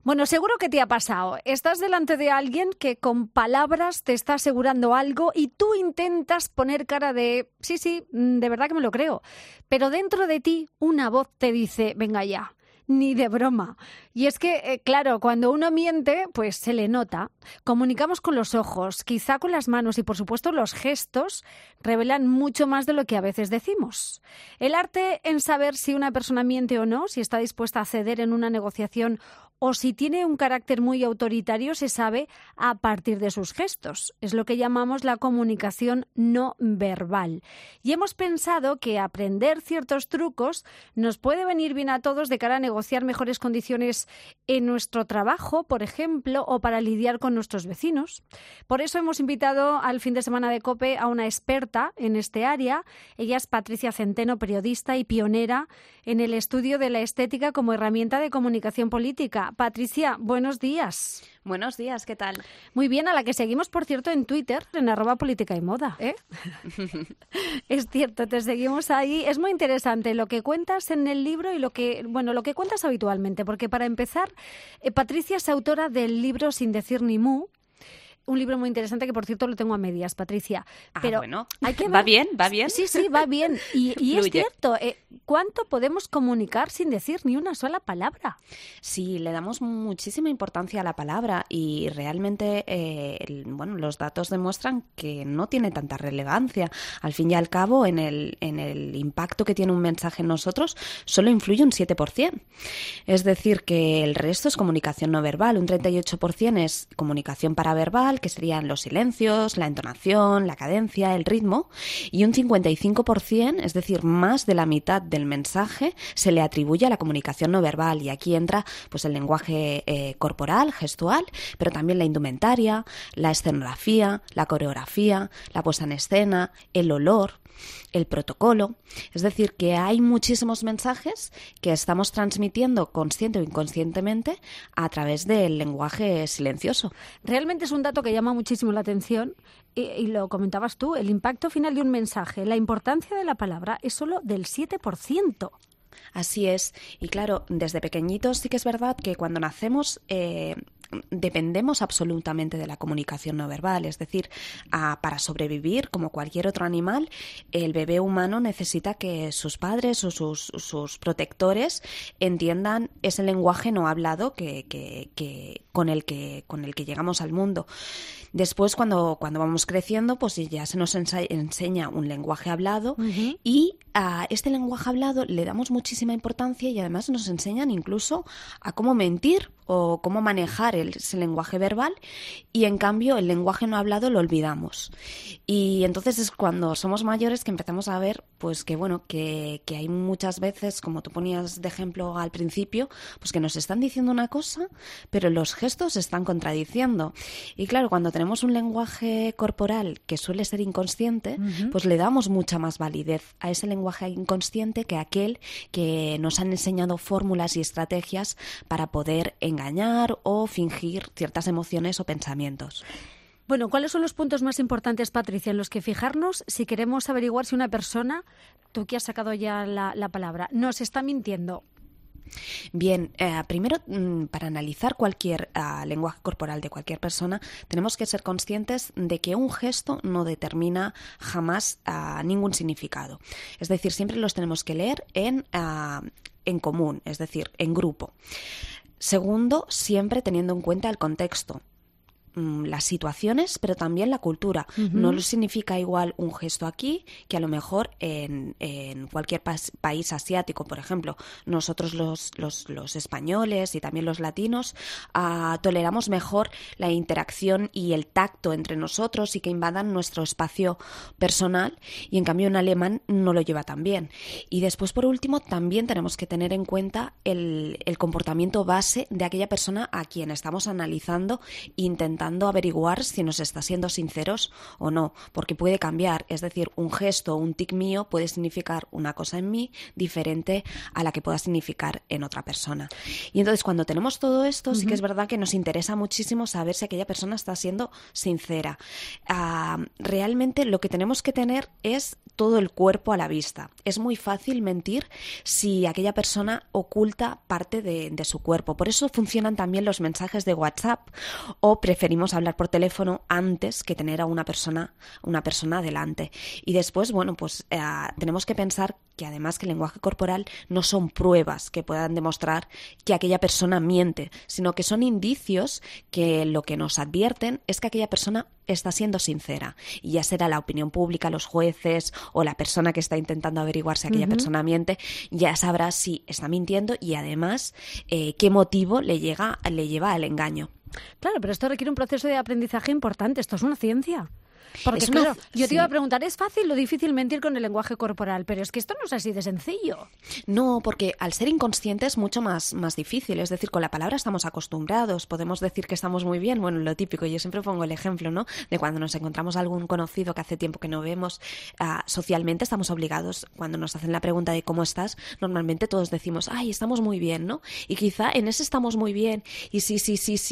Bueno, seguro que te ha pasado. Estás delante de alguien que con palabras te está asegurando algo y tú intentas poner cara de sí, de verdad que me lo creo. Pero dentro de ti una voz te dice, venga ya. Ni de broma. Y es que, claro, cuando uno miente, pues se le nota. Comunicamos con los ojos, quizá con las manos y, por supuesto, los gestos revelan mucho más de lo que a veces decimos. El arte en saber si una persona miente o no, si está dispuesta a ceder en una negociación o si tiene un carácter muy autoritario, se sabe a partir de sus gestos. Es lo que llamamos la comunicación no verbal. Y hemos pensado que aprender ciertos trucos nos puede venir bien a todos de cara a negociar mejores condiciones en nuestro trabajo, por ejemplo, o para lidiar con nuestros vecinos. Por eso hemos invitado al fin de semana de COPE a una experta en este área. Ella es Patricia Centeno, periodista y pionera en el estudio de la estética como herramienta de comunicación política. Patricia, buenos días. Buenos días, ¿qué tal? Muy bien, a la que seguimos, por cierto, en Twitter, en @política-y-moda, ¿eh? Es cierto, te seguimos ahí. Es muy interesante lo que cuentas en el libro y lo que cuentas habitualmente, porque para empezar, Patricia es autora del libro Sin decir ni mu. Un libro muy interesante que, por cierto, lo tengo a medias, Patricia. Pero bueno, hay que ¿va bien? ¿Va bien? Sí, va bien. Y es cierto, ¿cuánto podemos comunicar sin decir ni una sola palabra? Sí, le damos muchísima importancia a la palabra y realmente, los datos demuestran que no tiene tanta relevancia. Al fin y al cabo, en el impacto que tiene un mensaje en nosotros, solo influye un 7%. Es decir, que el resto es comunicación no verbal. Un 38% es comunicación paraverbal, que serían los silencios, la entonación, la cadencia, el ritmo, y un 55%, es decir, más de la mitad del mensaje, se le atribuye a la comunicación no verbal, y aquí entra pues el lenguaje corporal, gestual, pero también la indumentaria, la escenografía, la coreografía, la puesta en escena, el olor, el protocolo. Es decir, que hay muchísimos mensajes que estamos transmitiendo consciente o inconscientemente a través del lenguaje silencioso. Realmente es un dato que llama muchísimo la atención y lo comentabas tú, el impacto final de un mensaje, la importancia de la palabra es solo del 7%. Así es. Y claro, desde pequeñitos sí que es verdad que cuando nacemos dependemos absolutamente de la comunicación no verbal. Es decir, para sobrevivir, como cualquier otro animal, el bebé humano necesita que sus padres o sus protectores entiendan ese lenguaje no hablado con el que llegamos al mundo. Después, cuando vamos creciendo, pues ya se nos enseña un lenguaje hablado, uh-huh. Y a este lenguaje hablado le damos muchísima importancia y además nos enseñan incluso a cómo mentir o cómo manejar ese lenguaje verbal, y en cambio el lenguaje no hablado lo olvidamos. Y entonces es cuando somos mayores que empezamos a ver pues que hay muchas veces, como tú ponías de ejemplo al principio, pues que nos están diciendo una cosa, pero los gestos se están contradiciendo. Y claro, cuando tenemos un lenguaje corporal que suele ser inconsciente, uh-huh. Pues le damos mucha más validez a ese lenguaje inconsciente que aquel que nos han enseñado fórmulas y estrategias para poder engañar o fingir ciertas emociones o pensamientos. Bueno, ¿cuáles son los puntos más importantes, Patricia, en los que fijarnos si queremos averiguar si una persona, tú que has sacado ya la palabra, nos está mintiendo? Bien, primero, para analizar cualquier lenguaje corporal de cualquier persona, tenemos que ser conscientes de que un gesto no determina jamás ningún significado. Es decir, siempre los tenemos que leer en común, es decir, en grupo. Segundo, siempre teniendo en cuenta el contexto, las situaciones, pero también la cultura. Uh-huh. No significa igual un gesto aquí que a lo mejor en cualquier país asiático. Por ejemplo, nosotros los españoles y también los latinos toleramos mejor la interacción y el tacto entre nosotros y que invadan nuestro espacio personal, y en cambio un alemán no lo lleva tan bien. Y después, por último, también tenemos que tener en cuenta el comportamiento base de aquella persona a quien estamos analizando e intentando intentando averiguar si nos está siendo sinceros o no, porque puede cambiar, es decir, un gesto o un tic mío puede significar una cosa en mí diferente a la que pueda significar en otra persona. Y entonces cuando tenemos todo esto, sí que es verdad que nos interesa muchísimo saber si aquella persona está siendo sincera. Realmente lo que tenemos que tener es todo el cuerpo a la vista. Es muy fácil mentir si aquella persona oculta parte de su cuerpo. Por eso funcionan también los mensajes de WhatsApp, o preferimos hablar por teléfono antes que tener a una persona delante. Y después, bueno, pues tenemos que pensar que además que el lenguaje corporal no son pruebas que puedan demostrar que aquella persona miente, sino que son indicios que lo que nos advierten es que aquella persona está siendo sincera. Y ya será la opinión pública, los jueces o la persona que está intentando averiguar si aquella persona miente, ya sabrá si está mintiendo y además qué motivo le lleva al engaño. Claro, pero esto requiere un proceso de aprendizaje importante. Esto es una ciencia. Porque claro, yo te iba a preguntar, ¿es fácil o difícil mentir con el lenguaje corporal? Pero es que esto no es así de sencillo. No, porque al ser inconsciente es mucho más difícil. Es decir, con la palabra estamos acostumbrados. Podemos decir que estamos muy bien. Bueno, lo típico, yo siempre pongo el ejemplo, ¿no? De cuando nos encontramos algún conocido que hace tiempo que no vemos. Socialmente estamos obligados, cuando nos hacen la pregunta de ¿cómo estás? Normalmente todos decimos, ¡ay, estamos muy bien!, ¿no? Y quizá en ese estamos muy bien y sí,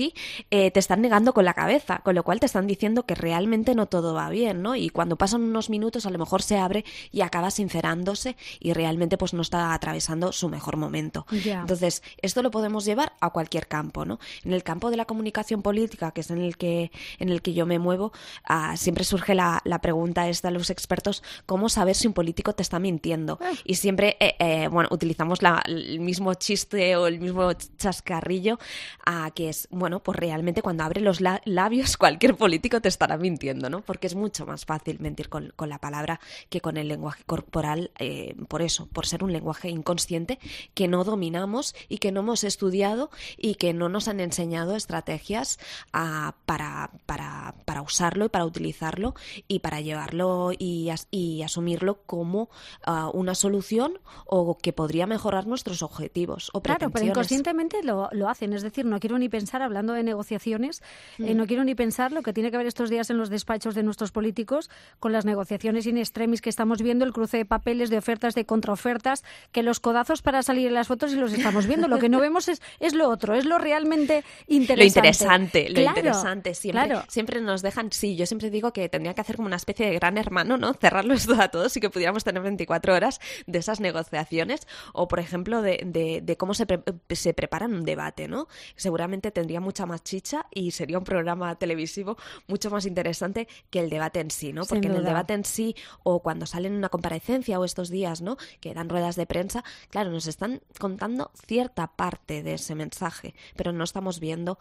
te están negando con la cabeza, con lo cual te están diciendo que realmente no todo va bien, ¿no? Y cuando pasan unos minutos a lo mejor se abre y acaba sincerándose y realmente pues no está atravesando su mejor momento. Yeah. Entonces, esto lo podemos llevar a cualquier campo, ¿no? En el campo de la comunicación política, que es en el que yo me muevo, siempre surge la pregunta esta a los expertos, ¿cómo saber si un político te está mintiendo? Y siempre, utilizamos el mismo chiste o el mismo chascarrillo, que es, bueno, pues realmente cuando abre los labios cualquier político te estará mintiendo, ¿no? Porque es mucho más fácil mentir con la palabra que con el lenguaje corporal, por ser un lenguaje inconsciente que no dominamos y que no hemos estudiado y que no nos han enseñado estrategias para usarlo y para utilizarlo y para llevarlo y asumirlo como una solución o que podría mejorar nuestros objetivos o pretensiones. Claro, pero inconscientemente lo hacen. Es decir, no quiero ni pensar, hablando de negociaciones, no quiero ni pensar lo que tiene que ver estos días en los despachos de nuestros políticos con las negociaciones in extremis que estamos viendo, el cruce de papeles, de ofertas, de contraofertas, que los codazos para salir en las fotos y los estamos viendo. Lo que no vemos es lo otro, es lo realmente interesante. Lo interesante. Siempre nos dejan, sí, yo siempre digo que tendría que hacer como una especie de gran hermano, ¿no? Cerrarlo esto a todos y que pudiéramos tener 24 horas de esas negociaciones o, por ejemplo, de cómo se prepara un debate, ¿no? Seguramente tendría mucha más chicha y sería un programa televisivo mucho más interesante que el debate en sí, ¿no? Porque en el debate en sí, o cuando salen en una comparecencia o estos días, ¿no?, que dan ruedas de prensa, claro, nos están contando cierta parte de ese mensaje, pero no estamos viendo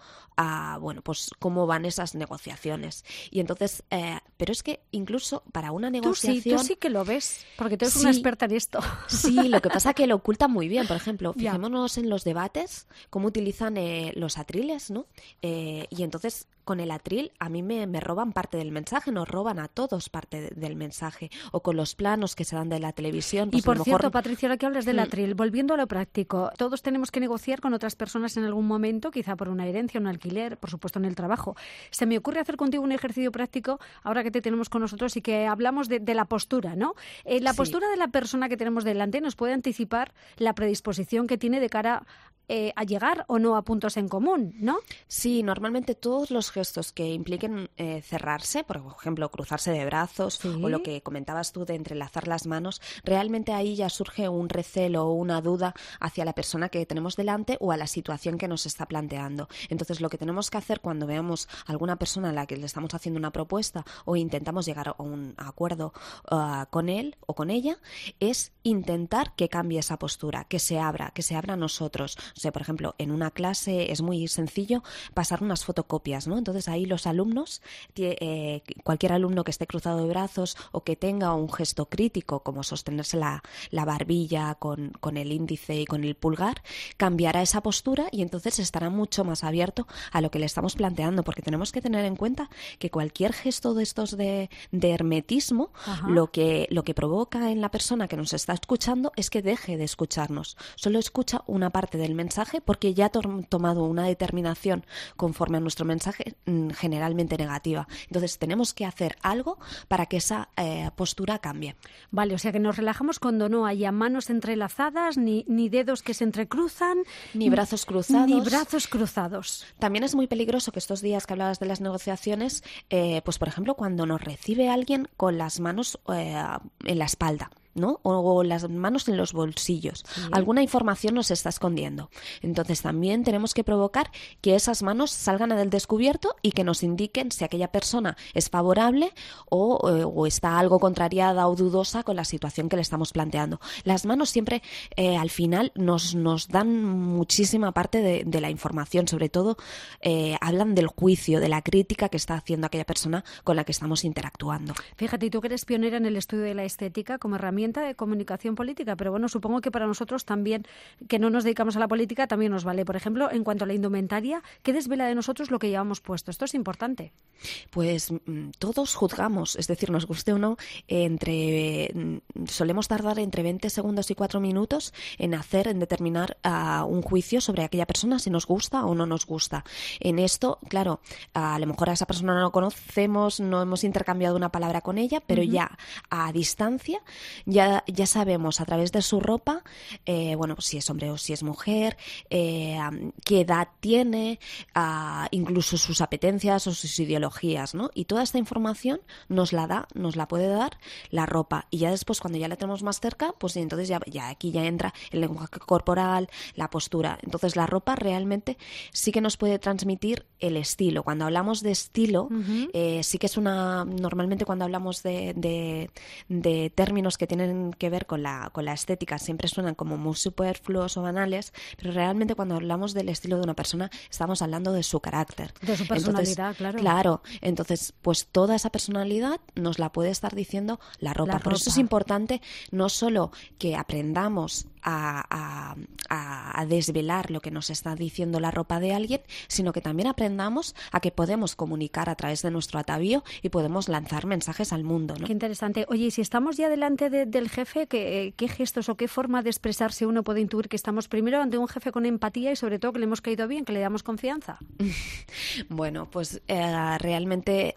pues cómo van esas negociaciones. Y entonces, pero es que incluso para una negociación... Tú sí que lo ves, porque tú eres una experta en esto. Sí, lo que pasa es que lo ocultan muy bien. Por ejemplo, fijémonos en los debates, cómo utilizan los atriles, ¿no? Y entonces, con el atril a mí me roban parte del mensaje, nos roban a todos parte del mensaje, o con los planos que se dan de la televisión. Pues y por cierto, Patricia, ahora que hablas del atril, volviendo a lo práctico, todos tenemos que negociar con otras personas en algún momento, quizá por una herencia, un alquiler, por supuesto en el trabajo. Se me ocurre hacer contigo un ejercicio práctico, ahora que te tenemos con nosotros y que hablamos de la postura, ¿no? La postura de la persona que tenemos delante nos puede anticipar la predisposición que tiene de cara a llegar o no a puntos en común, ¿no? Sí, normalmente todos los gestos que impliquen cerrarse, por ejemplo, cruzarse de brazos, o lo que comentabas tú de entrelazar las manos, realmente ahí ya surge un recelo o una duda hacia la persona que tenemos delante o a la situación que nos está planteando. Entonces, lo que tenemos que hacer cuando veamos a alguna persona a la que le estamos haciendo una propuesta o intentamos llegar a un acuerdo con él o con ella, es intentar que cambie esa postura, que se abra a nosotros. O sea, por ejemplo, en una clase es muy sencillo pasar unas fotocopias, ¿no? Entonces ahí los alumnos, cualquier alumno que esté cruzado de brazos o que tenga un gesto crítico, como sostenerse la barbilla con el índice y con el pulgar, cambiará esa postura y entonces estará mucho más abierto a lo que le estamos planteando, porque tenemos que tener en cuenta que cualquier gesto de estos de hermetismo, lo que provoca en la persona que nos está escuchando es que deje de escucharnos. Solo escucha una parte del mensaje porque ya ha tomado una determinación conforme a nuestro mensaje siempre generalmente negativa. Entonces tenemos que hacer algo para que esa postura cambie. Vale, o sea que nos relajamos cuando no haya manos entrelazadas, ni dedos que se entrecruzan, ni brazos cruzados. Ni brazos cruzados. También es muy peligroso que estos días que hablabas de las negociaciones, pues por ejemplo, cuando nos recibe alguien con las manos en la espalda, ¿no? O las manos en los bolsillos. Sí. Alguna información nos está escondiendo. Entonces también tenemos que provocar que esas manos salgan al descubierto y que nos indiquen si aquella persona es favorable o está algo contrariada o dudosa con la situación que le estamos planteando. Las manos siempre al final nos dan muchísima parte de la información, sobre todo hablan del juicio, de la crítica que está haciendo aquella persona con la que estamos interactuando. Fíjate, y tú que eres pionera en el estudio de la estética como herramienta de comunicación política, pero bueno, supongo que para nosotros también, que no nos dedicamos a la política, también nos vale. Por ejemplo, en cuanto a la indumentaria, ¿qué desvela de nosotros lo que llevamos puesto? Esto es importante. Pues todos juzgamos, es decir, nos guste o no, solemos tardar entre 20 segundos y 4 minutos en determinar un juicio sobre aquella persona, si nos gusta o no nos gusta. En esto, claro, a lo mejor a esa persona no la conocemos, no hemos intercambiado una palabra con ella, pero ya a distancia ya sabemos a través de su ropa, bueno, pues si es hombre o si es mujer, qué edad tiene, incluso sus apetencias o sus ideologías, ¿no? Y toda esta información nos la puede dar la ropa. Y ya después, cuando ya la tenemos más cerca, pues entonces ya aquí ya entra el lenguaje corporal, la postura. Entonces la ropa realmente sí que nos puede transmitir el estilo. Cuando hablamos de estilo, sí que es normalmente cuando hablamos de términos que tienen que ver con la estética, siempre suenan como muy superfluos o banales, pero realmente cuando hablamos del estilo de una persona estamos hablando de su carácter. De su personalidad, claro. Claro, entonces pues toda esa personalidad nos la puede estar diciendo la ropa. Por eso es importante no solo que aprendamos a desvelar lo que nos está diciendo la ropa de alguien, sino que también aprendamos a que podemos comunicar a través de nuestro atavío y podemos lanzar mensajes al mundo, ¿no? Qué interesante. Oye, y si estamos ya delante del jefe, ¿qué gestos o qué forma de expresarse uno puede intuir que estamos primero ante un jefe con empatía y sobre todo que le hemos caído bien, que le damos confianza? Bueno, pues realmente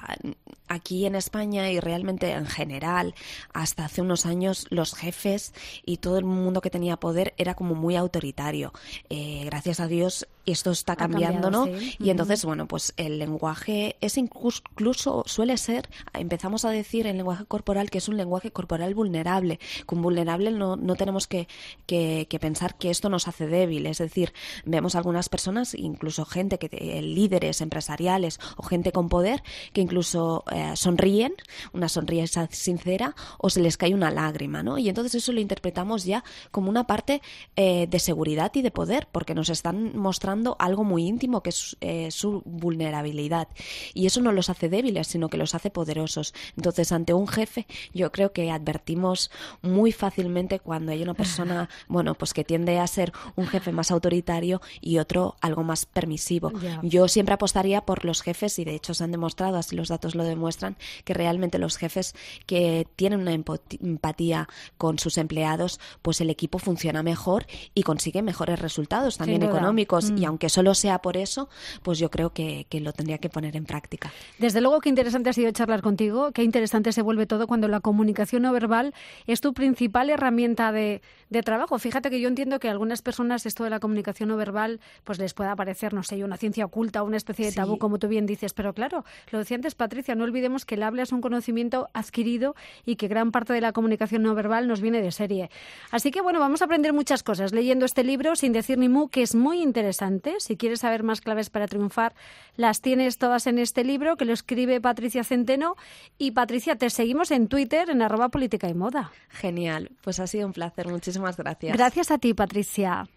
aquí en España y realmente en general, hasta hace unos años los jefes y todo el mundo que tenía poder era como muy autoritario. Gracias a Dios esto está cambiando, ¿no? Sí. Y entonces, bueno, pues el lenguaje es incluso suele ser, empezamos a decir en lenguaje corporal que es un lenguaje corporal vulnerable. Con vulnerable no tenemos que pensar que esto nos hace débil. Es decir, vemos algunas personas, incluso gente líderes empresariales o gente con poder, que incluso sonríen, una sonrisa sincera, o se les cae una lágrima, ¿no? Y entonces eso lo interpretamos ya como una parte de seguridad y de poder, porque nos están mostrando algo muy íntimo que es su vulnerabilidad. Y eso no los hace débiles, sino que los hace poderosos. Entonces, ante un jefe, yo creo que advertimos muy fácilmente cuando hay una persona, bueno, pues que tiende a ser un jefe más autoritario y otro algo más permisivo. Yeah. Yo siempre apostaría por los jefes, y de hecho se han demostrado, así los datos lo demuestran, que realmente los jefes que tienen una empatía con sus empleados, pues el equipo funciona mejor y consigue mejores resultados también económicos. Y aunque solo sea por eso, pues yo creo que lo tendría que poner en práctica. Desde luego, qué interesante ha sido charlar contigo, qué interesante se vuelve todo cuando la comunicación no verbal es tu principal herramienta de trabajo. Fíjate que yo entiendo que a algunas personas esto de la comunicación no verbal pues les pueda parecer, no sé, una ciencia oculta, una especie de tabú, como tú bien dices, pero claro, lo decía antes Patricia, no olvidemos que el habla es un conocimiento adquirido y que gran parte de la comunicación no verbal nos viene de serie. Así que bueno, vamos a aprender muchas cosas leyendo este libro, Sin decir ni mu, que es muy interesante. Si quieres saber más claves para triunfar, las tienes todas en este libro, que lo escribe Patricia Centeno. Y Patricia, te seguimos en Twitter, en @política y moda. Genial, pues ha sido un placer, muchísimas gracias. Gracias a ti, Patricia.